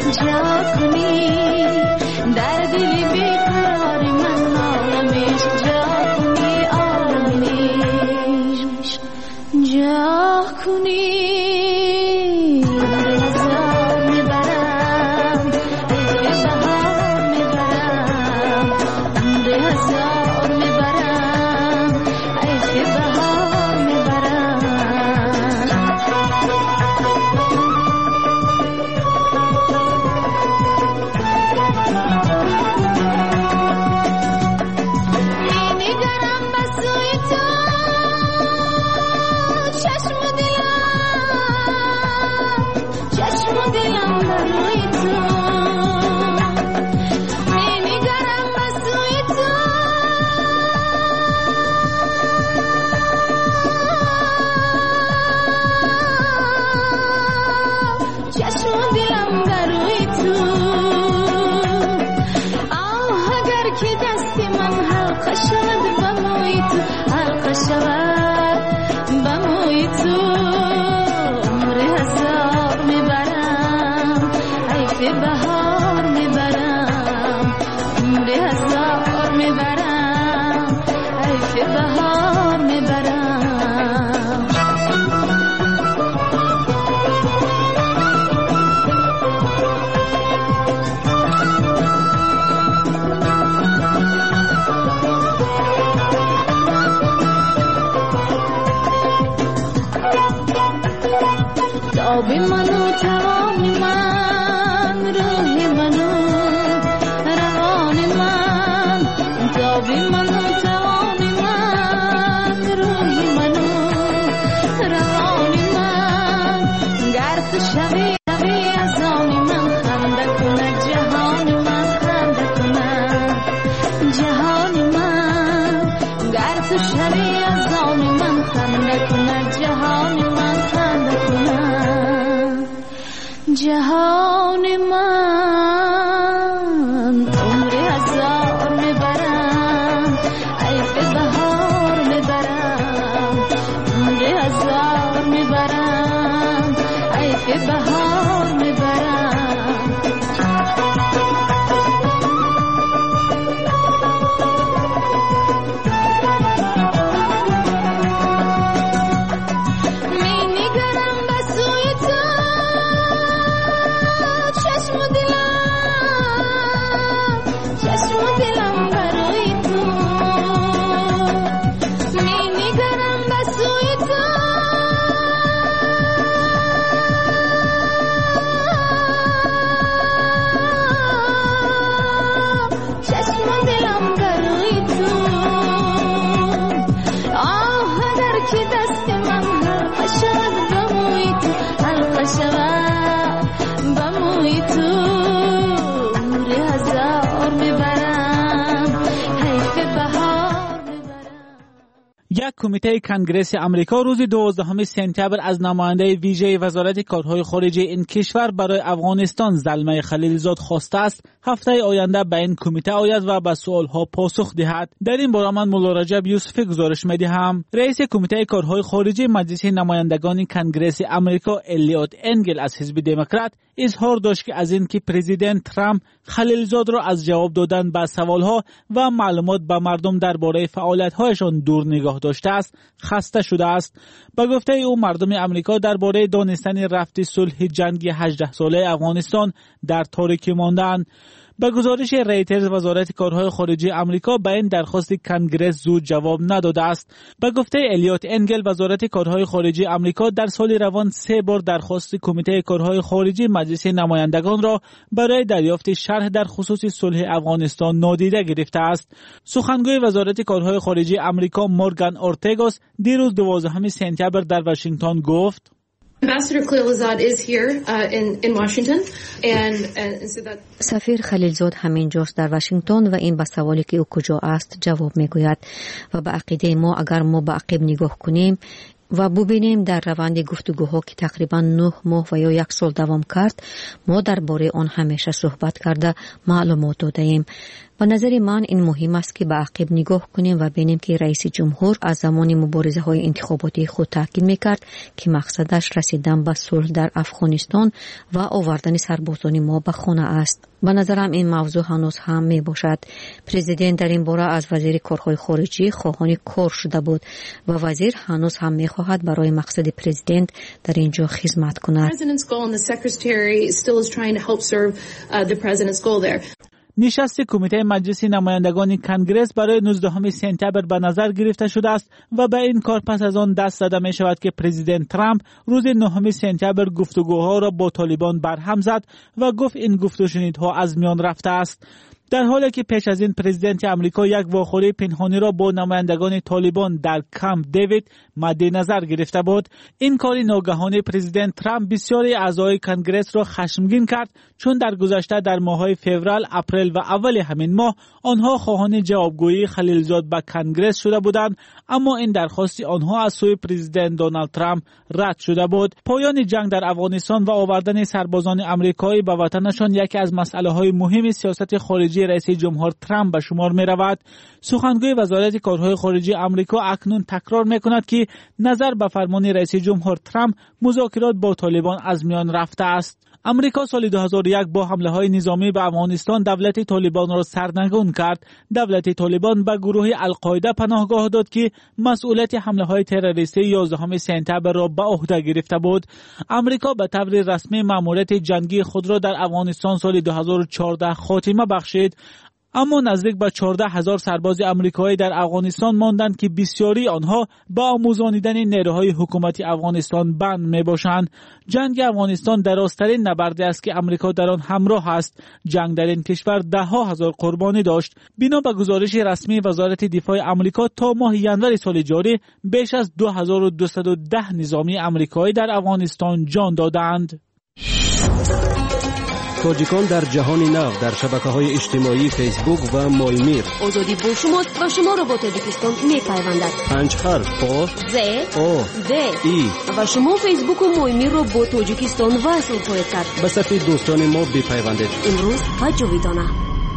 جا کنی در دل بیقرار من آرامش جا کنی آرامش جا کنی جهان من عمر هزار میبرم عیف بهار میبرم عمر هزار میبرم عیف بهار میبرم یک کمیته کنگره آمریکا روز 12 سپتامبر از نماینده ویژه وزارت کارهای خارجه این کشور برای افغانستان زلمه خلیلزاد خواسته است هفته آینده به این کمیته آید و به سوالها پاسخ دهد. در این باره من مولا رجب یوسفی گزارش می‌دهم. رئیس کمیته کارهای خارجه مجلس نمایندگان کنگره آمریکا الیوت انگل از حزب دموکرات اظهار داشت که از اینکه پرزیدنت ترامپ خلیلزاد را از جواب دادن به سوالها و معلومات به مردم درباره فعالیت‌هایشان دور نگاه داشته است خسته شده است. با گفته او مردم آمریکا درباره دانستن رفت صلح جنگی 18 ساله افغانستان در تاریکی ماندند. به گزارش ریترز وزارت کارهای خارجه آمریکا به این درخواست کنگره زود جواب نداده است. به گفته الیوت انگل وزارت کارهای خارجه آمریکا در سال روان 3 بار درخواست کمیته کارهای خارجه مجلس نمایندگان را برای دریافت شرح در خصوص صلح افغانستان نادیده گرفته است. سخنگوی وزارت کارهای خارجه آمریکا مورگان اورتگاس دیروز 12 سپتامبر در واشنگتن گفت سفیر خلیلزاد همینجاست در واشنگتن و این به سوالی که او کجا است جواب میگوید و به عقیده ما اگر ما به عقب نگاه کنیم و ببینیم در روند گفتگوها که تقریبا 9 ماه و یا 1 سال دوام کرد ما درباره آن همیشه صحبت کرده معلومات دادیم به نظر من این مهم است که به عقب نگاه کنیم و ببینیم که رئیس جمهور از زمان مبارزه‌های انتخاباتی خود تاکید می‌کرد که مقصدش رسیدن به صلح در افغانستان و آوردن سربازان ما به خانه است. به نظرم این موضوع هنوز هم میباشد. پرزیدنت در این باره از وزیر کارهای خارجی خواهان کار شده بود و وزیر هنوز هم میخواهد برای مقصد پرزیدنت در اینجا خدمت کند. نشست کمیته مجلس نمایندگان کنگره برای 19 سپتامبر به نظر گرفته شده است و به این کار پس از آن دست زده می شود که پرزیدنت ترامپ روز 9 سپتامبر گفتگوها را با طالبان برهم زد و گفت این گفت و شنیدها از میان رفته است. در حالی که پیش از این پرزیدنت امریکا یک واخوری پنهانی را با نمایندگان طالبان در کامپ دیوید مد نظر گرفته بود، این کار ناگهانی پرزیدنت ترامپ بسیاری اعضای کنگرس را خشمگین کرد، چون در گذشته در ماه‌های فوریه، اپریل و اول همین ماه آنها خواهان جوابگویی خلیلزاد به کنگرس شده بودند، اما این درخواست آنها از سوی پرزیدنت دونالد ترامپ رد شده بود. پایان جنگ در افغانستان و آوردن سربازان آمریکایی به وطنشان یکی از مسئله‌های مهم سیاست خارجی رئیس جمهور ترامپ به شمار می رود. سخنگوی وزارت کارهای خارجی آمریکا اکنون تکرار می کند که نظر به فرمان رئیس جمهور ترامپ مذاکرات با طالبان از میان رفته است. امریکا سال 2001 با حمله‌های نظامی به افغانستان دولت طالبان را سرنگون کرد. دولت طالبان به گروه القاعده پناهگاه داد که مسئولیت حمله‌های تروریستی 11 سپتامبر را به عهده گرفته بود. امریکا به طور رسمی مأموریت جنگی خود را در افغانستان سال 2014 خاتمه بخشید، اما نزدیک به 14,000 سرباز آمریکایی در افغانستان ماندند که بسیاری آنها با آموزانیدن نیروهای حکومتی افغانستان بند میباشند. جنگ افغانستان درازترین نبردی است که آمریکا در آن همراه است. جنگ در این کشور 10,000 قربانی داشت. بنا به گزارش رسمی وزارت دفاع آمریکا تا ماه ژانویه سال جاری بیش از 2210 نظامی آمریکایی در افغانستان جان دادند. تاجیکان در جهان نو در شبکه‌های اجتماعی فیسبوک و مایمیر. آزادی با شماست و شما را با تاجیکستان می‌پیوندد. 5 حرف با ز او د ای و شما فیسبوک و مایمیر را با تاجیکستان وصل خواهید کرد. به صفحه دوستان ما بپیوندید. امروز و جاویدانه.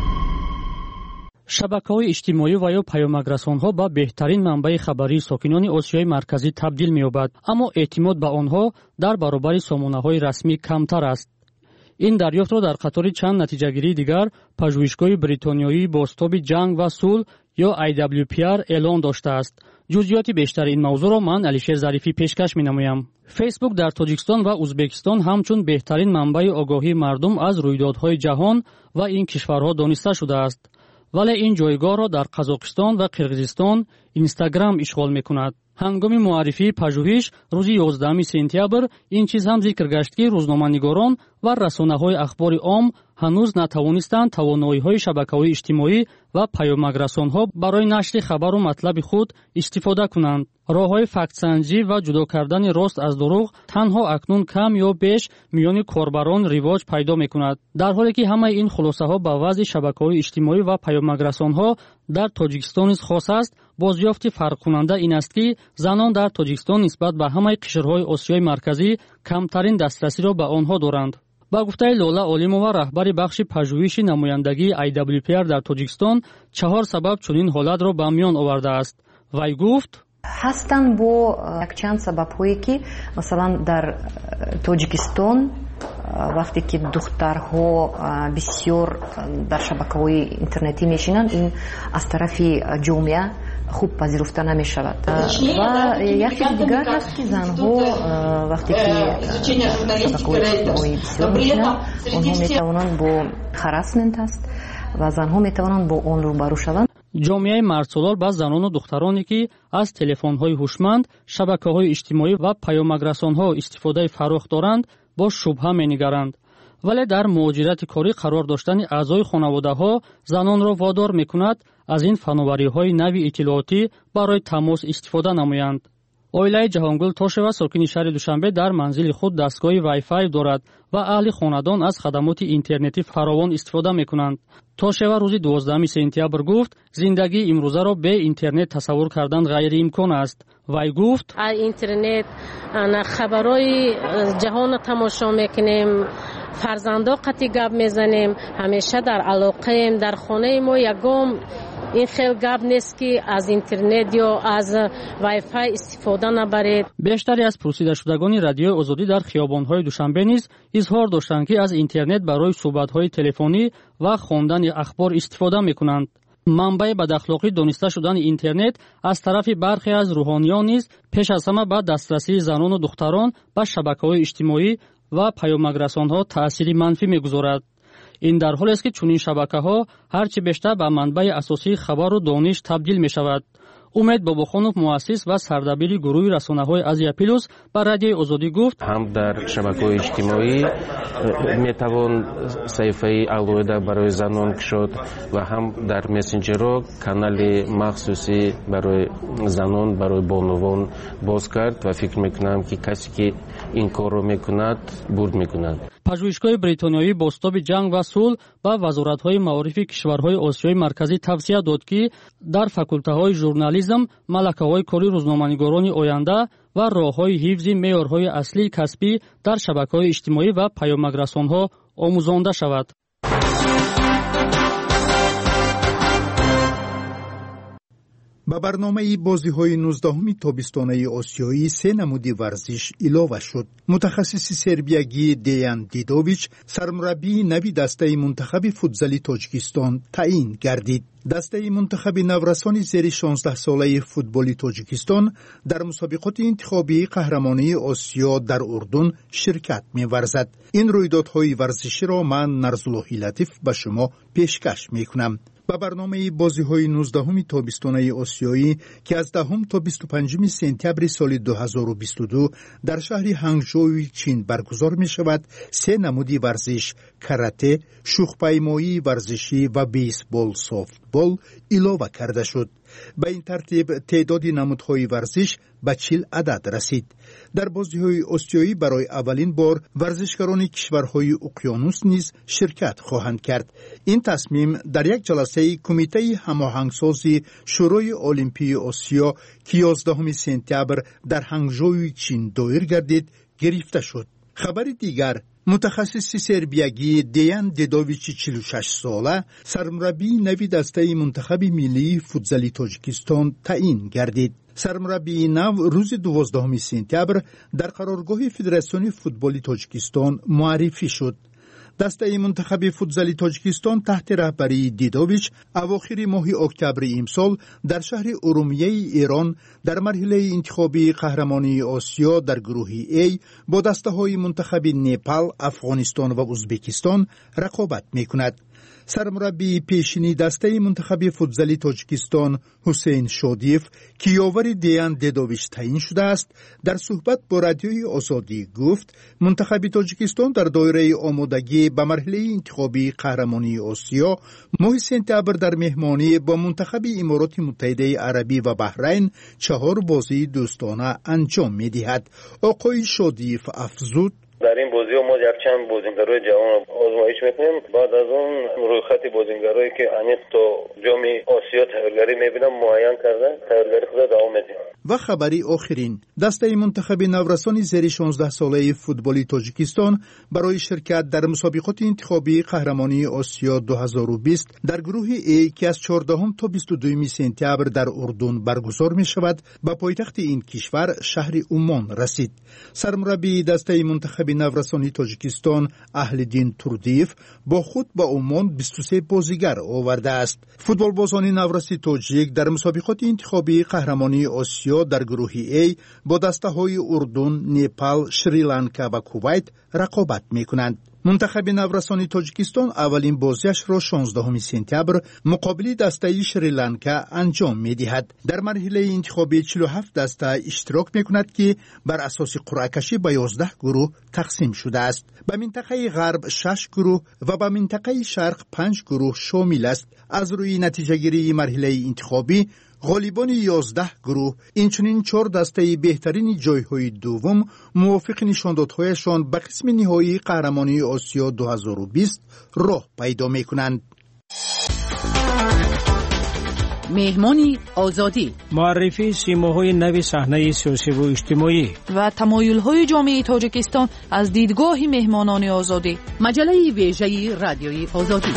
шабакаҳои иҷтимоӣ ва ё паёмаграсонҳо ба беҳтарин манбаи хабарии сокинони осиёи марказӣ табдил меёбад, аммо эътимод ба онҳо дар баробари сомонаҳои расмӣ камтар аст. ин дарёфтро дар қатори чанд натиҷагирии дигар пажӯҳишгоҳи бритониёии бозтоби ҷанг ва сулҳ ё IWPR эълон доштааст. ҷузъиёти бештари ин мавзӯъро ман Алишер Зарифӣ пешкаш менамоям. фейсбук дар тоҷикистон ва узбекистон ҳамчун беҳтарин манбаи огоҳии мардум аз рӯйдодҳои ҷаҳон ва ин кишварҳо дониста шудааст. вале ин ҷойгоҳро дар қазоқистон ва қирғизистон Инстаграм ишғол мекунад. ҳангоми муаррифии пажӯҳиш рӯзи 11 сентябр ин чиз ҳам зикр гашт, ки рӯзноманигорон ва расонаҳои ахбори ом ҳанӯз натавонистанд тавоноиҳои шабакаҳои иҷтимоӣ ва паёмаграсонҳо барои нашри хабару матлаби худ истифода кунанд. роҳҳои фактсанҷӣ ва ҷудо кардани рост аз дурӯғ танҳо акнун кам ё беш миёни корбарон ривоҷ пайдо мекунад. дар ҳоле ки ҳамаи ин хулосаҳо ба вазъи шабакаҳои иҷтимоӣ ва паёмаграсонҳо дар тоҷикистон низ хос аст, бозёфти фарқкунанда ин аст, ки занон дар тоҷикистон нисбат ба ҳамаи қишрҳои осиёи марказӣ камтарин дастрасиро ба онҳо доранд. ба гуфтаи Лола Олимова, раҳбари бахши пажӯҳиши намояндагии IWPR дар Тоҷикистон, 4 сабаб чунин ҳолатро ба миён овардааст. Вай гуфт: ҳастанд бо якчанд сабабҳое ки масалан дар Тоҷикистон вақте ки духтарҳо бисёр дар шабакаҳои интернетӣ мешинанд, ин аз тарафи ҷомеа хуб пазируфта намешавад. ва як чизи дигар ҳаст ки занҳо вақте ки шабакаҳои иҷтимоӣ бисёр мешинанд, онҳо метавонанд бо харасмент аст ва занҳо метавонанд бо он рӯбарӯ шаванд. ҷомеаи мардсолор ба занону духтароне ки аз телефонҳои ҳушманд, шабакаҳои иҷтимоӣ ва паёмаграсонҳо истифодаи фарох доранд, бо шубҳа менигаранд. вале дар муҳоҷирати корӣ қарор доштани аъзои хонаводаҳо занонро водор мекунад аз ин фановариҳои нави иттилоотӣ барои тамос истифода намоянд. оилаи Ҷаҳонгул Тошева, сокини шаҳри Душанбе, дар манзили худ дастгоҳи Wi-Fi дорад ва аҳли хонадон аз хадамоти интернетӣ фаровон истифода мекунанд. Тошева рӯзи 12 сентябр гуфт: зиндагии имрӯзаро бе интернет тасаввур кардан ғайриимкон аст. вай гуфт: интернет хабарои ҷаҳонро тамошо мекунем, فرزندا قطعی گپ میزنیم، همیشه در علاقه در خانه ما یگام این خیلی گپ نیست که از اینترنت یا از وای فای استفاده نبرید. بیشتری از پرسیده شدگان رادیو آزادی در خیابان‌های دوشنبه نیز اظهار داشتند که از اینترنت برای صحبت‌های تلفنی و خواندن اخبار استفاده می‌کنند. منبع بداخلاقی دانسته شدن اینترنت از طرف برخی از روحانیان نیز پیش از همه به دسترسی زنان و دختران به شبکه‌های اجتماعی و پیامک‌رسان‌ها تأثیری منفی می‌گذارد. این در حالی است که چنین شبکه‌ها هرچی بیشتر به منبع اساسی خبر و دانش تبدیل می‌شود. امید باباخانوف مؤسس و سردبیر گروه رسانه‌های آزیا پلوس با رادیو آزادی گفت هم در شبکه‌های اجتماعی میتوان صفحه علایده برای زنان کشید و هم در مسنجرها کانال مخصوصی برای زنان برای بانوان باز کرد و فکر میکنم که کسی که این کار رو میکند برد میکند. پژوهشگاه بریتانیایی بازتاب جنگ و صلح با وزارت‌های معارف کشورهای آسیای مرکزی توصیه داد که در فاکولته‌های ژورنالیسم، ملکه‌های کاری روزنامه‌نگاران آینده و راه‌های حفظ معیارهای اصلی کسبی در شبکه‌های اجتماعی و پیامک‌رسان‌ها آموزانده شود. با برنامه بازی‌های 19 تابستانه آسیایی 3 نمود ورزش اضافه شد. متخصص سربیایی دیان دیدوویچ سرمربی نوی دسته منتخب فوتبال تاجیکستان تعیین گردید. دسته منتخب نورسان زیر 16 ساله فوتبال تاجیکستان در مسابقات انتخابی قهرمانی آسیا در اردن شرکت می‌ورزد. این رویدادهای ورزشی را من نرزالله لطیف به شما پیشکش می‌کنم. با برنامه بازی‌های 19 تابستانه آسیایی که از 10 تا 25 سپتامبر سال 2022 در شهر هنگژو چین برگزار می‌شود، 3 نمود ورزش کاراته، شوخ‌پیمایی ورزشی و بیسبال سافتبال اضافه کرده شد. به این ترتیب تعداد نمودهای ورزش به 40 عدد رسید. در بازی‌های آسیایی برای اولین بار ورزشکاران کشورهای اقیانوس نیز شرکت خواهند کرد. این تصمیم در یک جلسه کمیته هماهنگسازی شورای المپی آسیا که 11 سپتامبر در هنگژو چین دایر گردید گرفته شد. خبر دیگر، متخصص سربیایی دیان دیدوویچ 46 ساله سرمربی نوی دسته منتخب ملی فوتبال تاجیکستان تعیین گردید. سرمربی نو روز 12 سپتامبر در قرارگاه فدراسیون فوتبال تاجیکستان معرفی شد. دسته منتخب فوتبال تاجیکستان تحت رهبری دیدوویچ اواخر ماه اکتبر امسال در شهر ارومیه ایران در مرحله انتخابی قهرمانی آسیا در گروه A با دسته‌های منتخب نپال، افغانستان و ازبکستان رقابت می‌کند. سرمربی پیشینی دسته منتخب فوتبال تاجیکستان حسین شادیف که یاور دیان دیدوویچ تعیین شده است، در صحبت با رادیوی آزادی گفت منتخب تاجیکستان در دایره آمادگی به مرحله انتخابی قهرمانی آسیا ماه سپتامبر در مهمانی با منتخب امارات متحده عربی و بحرین 4 بازی دوستانه انجام می‌دهد. آقای شادیف افزود در این بازی ما یک چند بازیگرای جوان آزمایش میکنیم. بعد از اون روی خط بازیگرایی که عمیق تا جام آسیا تحولگری میبینم معین کردن، تحولگری خود دوام میدیم. و خبری آخرین، دسته منتخب نورسان زیر 16 ساله فوتبال تاجیکستان برای شرکت در مسابقات انتخابی قهرمانی آسیا 2020 در گروه A که از 14 تا 22 سپتامبر در اردن برگزار می شود به پایتخت این کشور شهر عمان رسید. سرمربی دسته منتخب نورسان تاجیکستان اهلدین توردیف با خود به عمان 23 بازیگر آورده است. فوتبال بازان نورسی تاجیک در مسابقات انتخابی قهرمانی آسیا در گروه A با دسته‌های اردن، نپال، شریلانکا و کویت رقابت می‌کنند. منتخب نورسان تاجیکستان اولین بازیش را 16 سپتامبر مقابل دسته شریلانکا انجام می‌دهد. در مرحله انتخابی 47 دسته اشتراک می‌کند که بر اساس قرعه‌کشی به 11 گروه تقسیم شده است. به منطقه غرب 6 گروه و به منطقه شرق 5 گروه شامل است. از روی نتیجه‌گیری مرحله انتخابی غالبان 11 گروه اینچنین 4 دسته بهترین جایهای دوم موافق نشاندادهایشان به قسم نهایی قهرمانی آسیا 2020 راه پیدا می‌کنند. مهمانی آزادی، معرفی سیماهای نوی صحنه سیاسی و اجتماعی و تمایل‌های جامعه تاجیکستان از دیدگاه مهمانان آزادی. مجله ویژه رادیوی آزادی.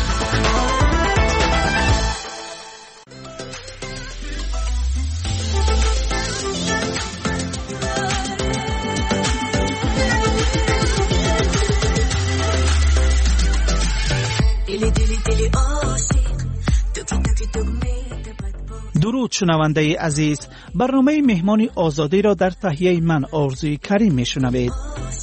درود شنونده عزیز، برنامه مهمان آزادی را در تهیه من آرزوی کریم میشنوید.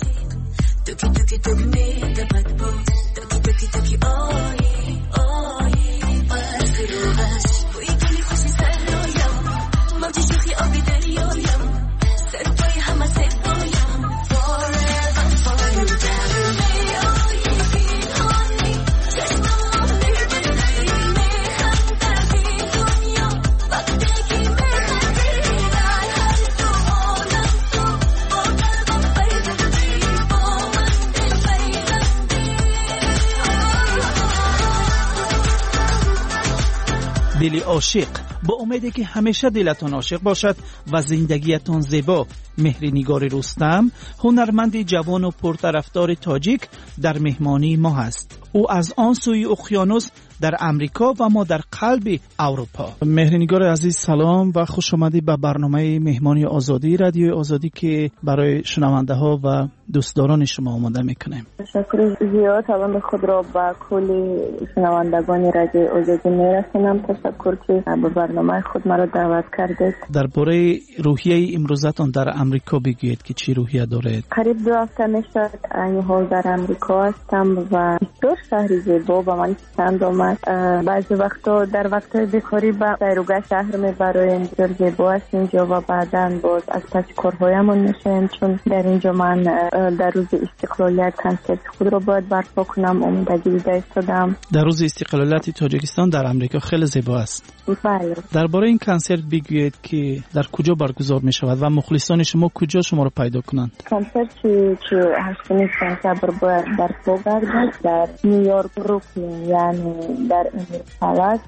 دل عاشق، با امیدی که همیشه دلتان عاشق باشد و زندگیتان زیبا. مهرنگار رستم، هنرمند جوان و پرطرفدار تاجیک، در مهمانی ما هست. او از آن سوی اقیانوس در امریکا و ما در قلب اروپا. مهرنگار عزیز سلام و خوش آمدید به برنامه مهمانی آزادی رادیو آزادی که برای شنونده ها و دوستداران شما آماده میکنیم. تشکر زیاد به خود را با کل شنوندگان رادیو آزادی میرسونم. تشکر که به برنامه خود مرا دعوت کردید. درباره روحیه امروزتان در امریکا بگویید که چی روحیه دارید؟ قریب 2 هفته میشه این حال در امریکا هستم و بسیار شهری زیبا و من پسند آمد. بعضی وقتا در وقتهای بیکاری به سیروگاه شهر میبرایم. بسیار زیبا است اینجا و بعداً باز از پس کارهایمون میشیم، چون در اینجا من در روز استقلالیت کنسرت خود را باید برپا کنم. امیدواری ایستادم. در روز استقلالیت تاجیکستان در امریکا خیلی زیبا است. بله. درباره این کنسرت بگویید که در کجا برگزار می شود و مخلصان شما کجا شما را پیدا کنند؟ کنسرت که 8 سپتامبر باید برپا گردد در نیویورک بروکلین، یعنی در پلاس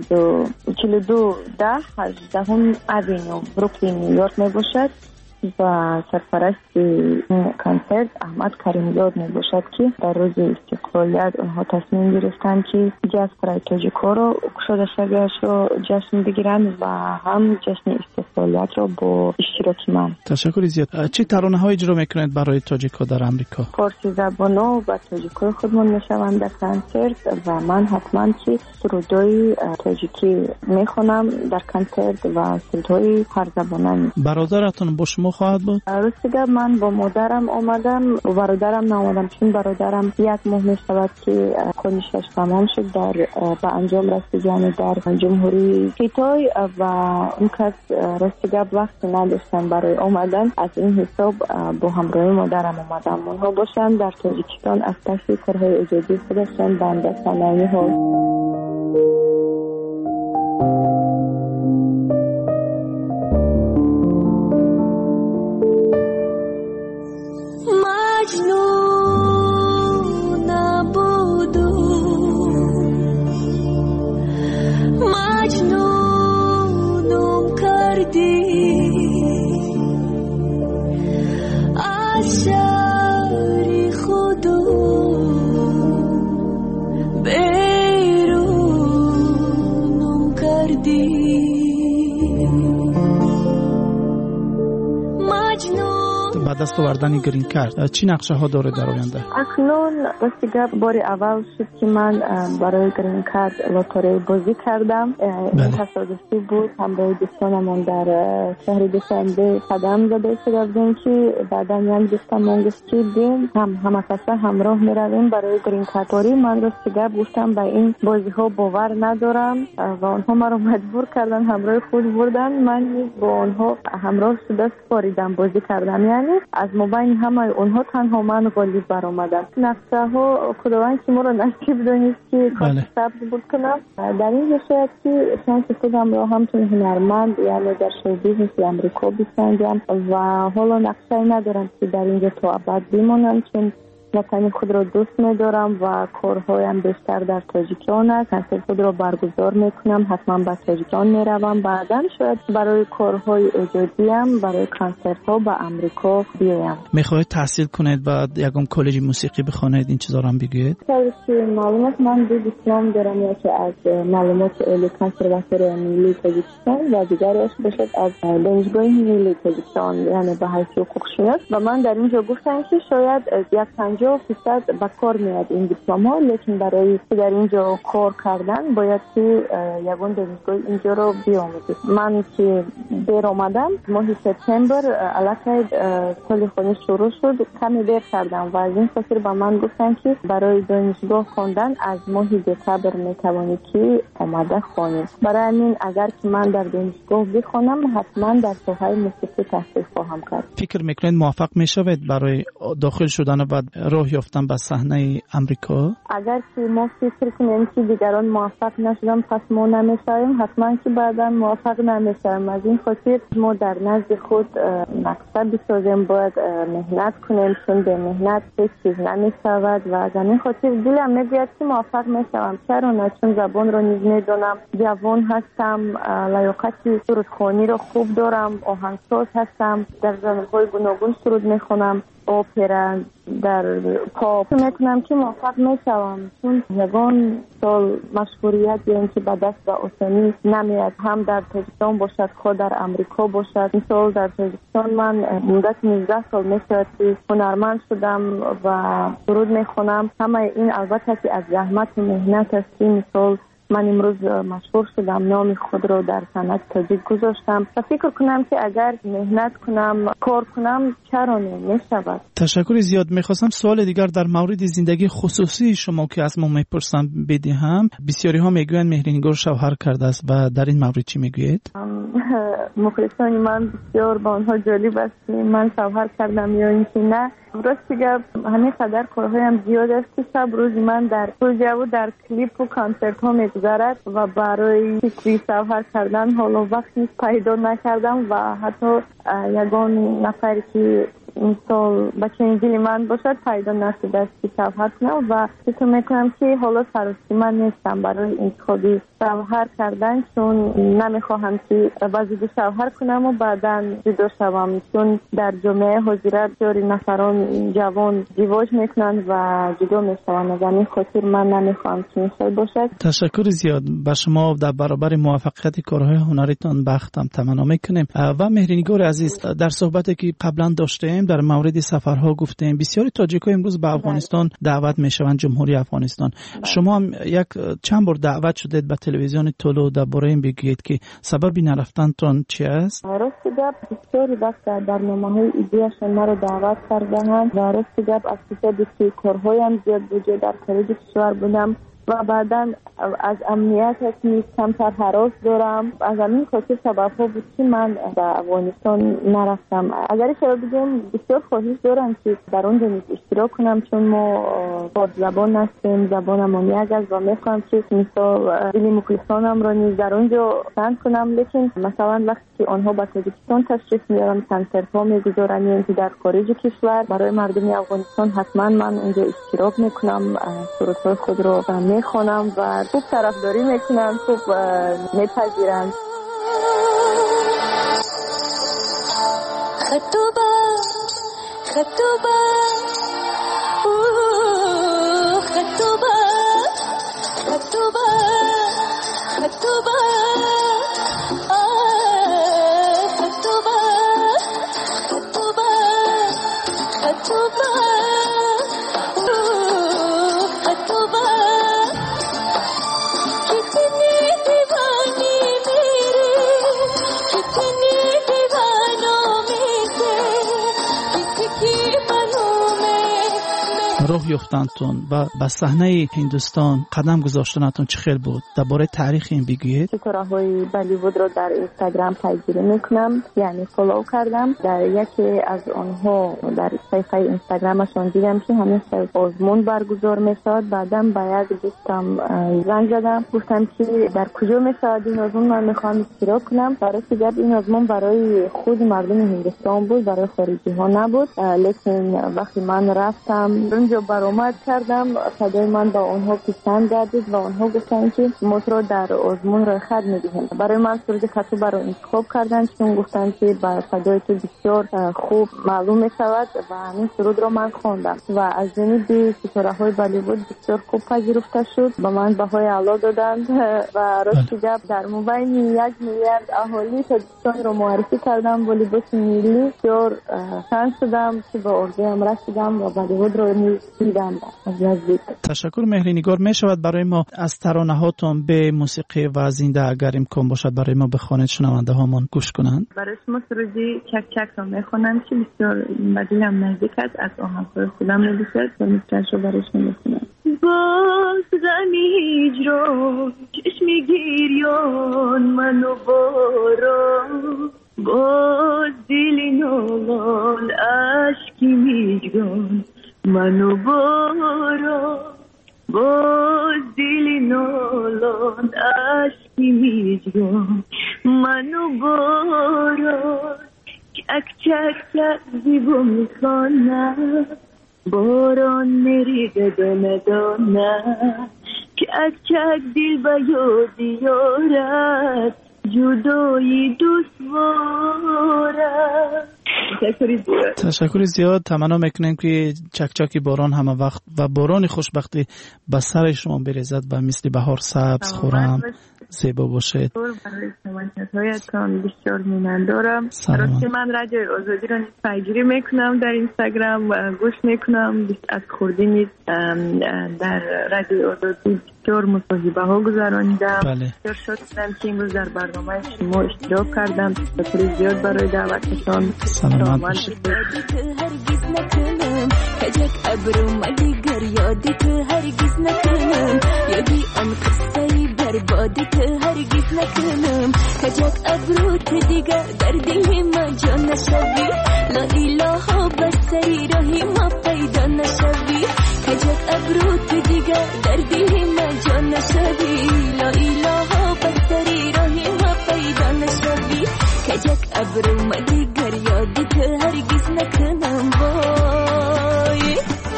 442 18 اوینیو بروکلین نیویورک می باشد و سرپرست کنسرت احمد کریمزاد می باشد که در روز استقلالیت اونها تصمیم گرفتن که جشن برای تاجیک‌ها رو گشوده شویش رو جشن بگیرند و هم جشن استقلالیت رو با اشتراک من. تشکر زیاد. چه ترانه‌های اجرا میکنید برای تاجیک‌ها در آمریکا؟ فارسی زبان‌ها و تاجیک‌های خودمون میشوند در کنسرت و من حتما که سرودای تاجیکی میخونم در کنسرت و سرودای هر زبانه. برادرتون با شما خواهد بود؟ راستی من با مادرم آمدم و برادرم نآمدم، چون برادرم 1 ماه می شود که کنشش تمام شد در به انجام رسید، یعنی در جمهوری کیتای و اون کس راستی وقت نداشتن برای آمدن. از این حساب با همراهی مادرم آمدم. اونها باشن در تاجیکستان از پس کارهای ایجادی خودشان بنده صنایع ها. دست آوردن گرین کارت چی نقشه ها داره در آینده؟ اکنون راستی بار اول شد که من برای گرین کارت لاتاری بازی کردم. این تصادفی بود. همراه دوستانمون در شهر دوشنبه قدم زده شدیم که بعدا یک دوستمون گفت که بیم همه کسا همراه می رویم برای گرین کارت. من راستی گفتم به این بازی ها باور ندارم و آنها مرا مجبور کردن همراه خود بردن. من با آنها همراه شده سپاریدم بازی کردم، یعنی از مبین همه اونها تنها من غالب برآمدم. نقشه ها خداوند که ما را نصیب دانست که کار صبر بود کنم. در این شاید که شانس خودم را همچون هنرمند یعنی در شو بیزنس امریکا بسنجم و حالا نقشه ندارم که در اینجا تا ابد بمانم، چون وطن خود را دوست می‌دارم و کارهایم بیشتر در تاجیکستان است. کنسرت خود را برگزار می‌کنم، حتما به تاجیکستان می‌روم. بعداً شاید برای کارهای ایجادیم، برای کنسرت‌ها به امریکا بیایم. می‌خواهید تحصیل کنید و یکم کالج موسیقی بخونید، این چیزا رو هم بگید؟ معلومات من به دیپلم دارم، یا که از معلومات عالی کنسرواتوری ملی تاجیکستان و دیگرش باشد از دانشگاه ملی تاجیکستان، یعنی به حیث حقوق‌شناس. و من در اینجا گفتم که شاید 50% به کار میاد این دیپلم‌ها، لیکن برای در اینجا کار کردن باید که یگان دانشگاه اینجا رو بیاموزید. من که دیر آمدم ماه سپتامبر علاقه سال خونی شروع شد، کمی دیر کردم و از این خاطر به من گفتن که برای دانشگاه خواندن از ماه دسامبر میتوانی که آماده خوانی. برای همین اگر که من در دانشگاه بخوانم حتما در ساحه موسیقی تحصیل خواهم کرد. فکر میکنید موفق میشوید برای داخل شدن و راه یافتن به صحنه امریکا؟ اگر که ما فکر کنیم که دیگران موفق نشدن پس ما نمیشویم، حتما که بعدا موفق نمیشویم. از این خاطر ما در نزد خود مقصد بسازیم، باید مهنت کنیم، چون به مهنت هیچ چیز نمیشود و از این خاطر دلم میگوید که موفق میشوم. چرا نه؟ چون زبان رو نیز میدونم، جوان هستم، لیاقت سرودخوانی رو خوب دارم، آهنگساز هستم، در ژانرهای گوناگون سرود میخونم، اپرا، در پاپ. میتونم که موفق میشوم، چون یگان سال مشهوریت یعنی که به دست و آسانی نمیاد، هم در تاجیکستان باشد خود در امریکا باشد. مثال در تاجیکستان من مدت 19 سال میشد که هنرمند شدم و سرود میخونم. همه این البته که از زحمت و مهنت است. مثال من امروز مشهور شدم، نام خود رو در صنعت تاجیک گذاشتم و فکر کنم که اگر مهنت کنم، کار کنم، چرا نمیشود. تشکر زیاد. میخواستم سوال دیگر در مورد زندگی خصوصی شما که از ما میپرسم بدهم. بسیاری ها میگویند مهرنگار شوهر کرده است و در این مورد چی میگویید؟ مخلصان من بسیار با آنها جالب است که من شوهر کردم یا اینکه نه. راست گپ همین قدر کارهایم زیاد است که شب روز من در پروژه و در کلیپ و کنسرت ها میگذرد و برای فکری شوهر کردن حالا وقتی پیدا نکردم و حتی یگان نفری که مثال بچه انجیلی من باشد پیدا نشده است که شوهر کنم و فکر میکنم که حالا سراستی من نیستم برای انتخابی شوهر کردن، چون نمیخواهم که وزید شوهر کنم و بعدا جدا شوم، چون در جامعه حضورت جاری نفران جوان ازدواج میکنند و جدا میشوند. از این خاطر من نمیخواهم که این باشد. تشکر زیاد. به شما در برابر موفقیت کارهای هنریتان بختم تمنا میکنیم. و مهرنگار عزیز، در صحبتی که قبلا داشتیم در مورد سفرها گفتیم بسیاری تاجیک‌ها امروز به افغانستان دعوت میشوند، جمهوری افغانستان. شما هم چند بار دعوت شدید به تلویزیون تولو، درباره این بگید که سبب نرفتنتان چی است؟ راست گپ بسیاری وقت در برنامه‌های ایدیاشون مرا دعوت کردند و راست گپ از که کارهایم زیاد وجود در خارج کشور بودم و بعدا از امنیت هست کمتر هراس دارم. از همین خاطر سبب‌ها بود که من به افغانستان نرفتم. اگر شما بگم بسیار خواهش دارم که در اونجا اشتراک کنم، چون ما با زبان هستیم، زبان امامی است و میخوام که مثلا دلی مخلصانم را نیز در اونجا سند کنم. لیکن مثلا وقتی که آنها به تاجیکستان تشریف میارن، کنسرت‌ها میگذارن یعنی در خارج کشور، برای مردم افغانستان حتما من اونجا اشتراک میکنم، سرودهای خود رو میخونم و خوب طرفداری میکنن، خوب میپذیرن. خطوبه خطوبه خطوبه خطوبه خطوبه خطوبه خطوبه خطوبه راه یافتنتون و به صحنه هندوستان قدم گذاشتنتون چه خیلی بود؟ درباره تاریخ این بگویید. ستاره‌های بالیوود رو در اینستاگرام پیگیری میکنم، یعنی فالو کردم. در یکی از آنها در صفحه اینستاگرامشون دیدم که همیشه آزمون برگزار میشد. بعدم باید دوستم زنگ زدم، گفتم که در کجا میشد این آزمون، من میخوام اشتراک کنم. برای که این آزمون برای خود مردم هندوستان بود، برای خارجی ها نبود. لیکن وقتی من رفتم جا برآمد کردم، صدای من با اونها پسند گردید و اونها گفتن که ما رو در آزمون رای خط میدیم. برای من سرود خطوبه رو انتخاب کردن چون گفتن که با صدای تو بسیار خوب معلوم می شود و همین سرود رو من خواندم و از جانب ستاره های بالیوود بسیار خوب پذیرفته شد. با من بهای اعلی دادند و راست گپ در مبین 1 میلیارد اهالی تاجیکستان رو معرفی کردم با لباس ملی. بسیار شانس شدم که به ارزویم رسیدم و بالیوود رو دیدم از نزدیک. تشکر مهرینگار. می شود برای ما از ترانه هاتون به موسیقی و زنده اگر امکان باشد برای ما بخوانید شنونده هامون گوش کنند؟ برای شما سرودی چک چک رو میخونم که بسیار به دلم نزدیک است، از آهنگ‌های خودم می‌دوشد و میتونم رو برایش میخونم. باز غمی هجران چشمی گریان منو باران، باز دل نالان اشکی میگان منو باران، باز دل نالان اشکی میگان منو باران. چک چک چک زیبا میخوانم باران میریده دانه دانه، چک چک دل به یاد یارد جدایی دشواره. تشکر زیاد. تمنا میکنیم که چکچکی باران همه وقت و باران خوشبختی به سر شما بریزد و مثل بهار سبز خورم زیبا باشید. برای سماجت‌هایتان بسیار می‌مندارم. راستی من رادیو آزادی را پیگیری میکنم در اینستاگرام و گوش میکنم. از خوردنی در رادیو آزادی بسیار مصاحبه ها گذرانیدم. بسیار شاد شدم که این روز در برنامه شما اشتراک کردم. تشکر زیاد برای دعوتتان. سلامت باشید. هرگز نکنم کجک ابرو مدیگر یادت هرگز نکنم، یادی آن قصه بربادت هرگز نکنم، کجک ابرو تو دیگر در دل ما جا نشوی، لا اله بسری راهی ما پیدا نشوی، کجک ابرو تو دیگر در دل ما جا نشوی، لا اله بسری راهی ما پیدا نشوی، کجک ابرو مدیگر یادت هرگز نکنم. وای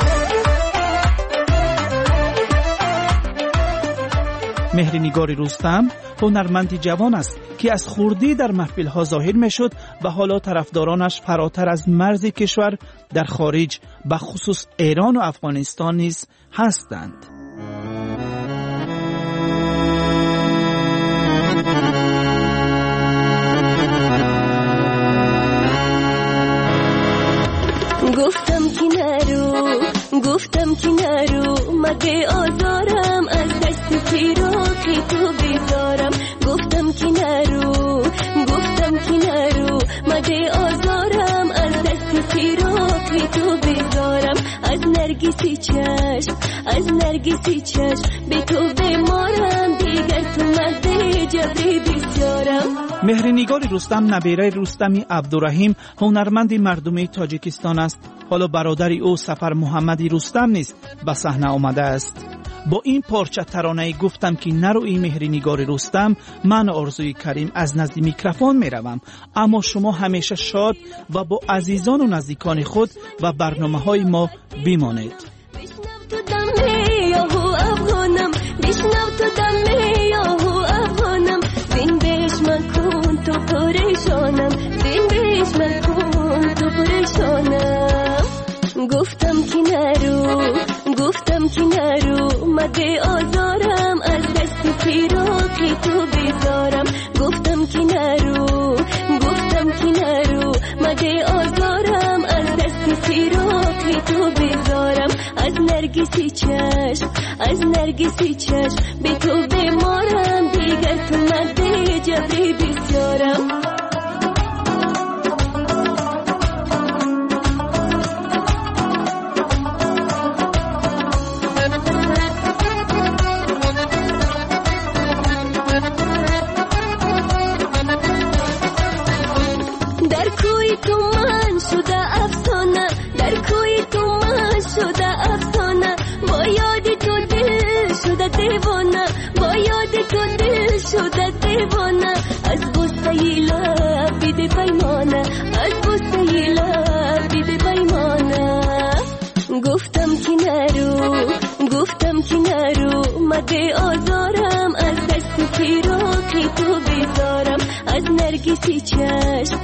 مهرنگار رستم هنرمندی جوان است که از خردی در محفل‌ها ظاهر می‌شد و حالا طرفدارانش فراتر از مرز کشور در خارج به خصوص ایران و افغانستان نیز هستند. گفتم که نرو مگه آزارم از دست فراقی تو بیزارم، گفتم که نرو مگه آزارم از دست فراقی تو بیزارم، از نرگسی چشم به تو بمارم، دیگر تو مزه جبری بسیارم. مهرنگار رستم نبیره رستمی عبدالرحیم هنرمند مردمی تاجیکستان است. حالا برادر او سفر محمدی رستم نیز به صحنه آمده است. با این پارچه ترانه گفتم که نروی مهرنگار رستم، من آرزوی کریم از نزد میکروفون میروم، اما شما همیشه شاد و با عزیزان و نزدیکان خود و برنامه های ما بمانید. گفتم که نرو مگه آزارم از دست فراقی تو بیزارم، گفتم که نرو مگه آزارم از دست فراقی تو بیزارم، از نرگسی چشم به تو بمارم، دیگر تو مزه جبری بسیارم. گفتم که مده آزارم از دست فراقی تو بیزارم از نرگسی چشم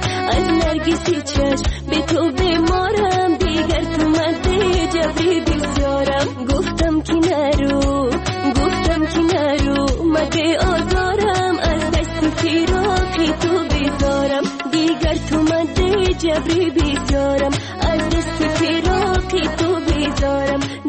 به تو بیمارم دیگر تو مده جبری بسیارم گفتم که نرو مده آزارم از دست فراقی تو بیزارم دیگر تو مده جبری بسیارم از دست فراقی تو بیزارم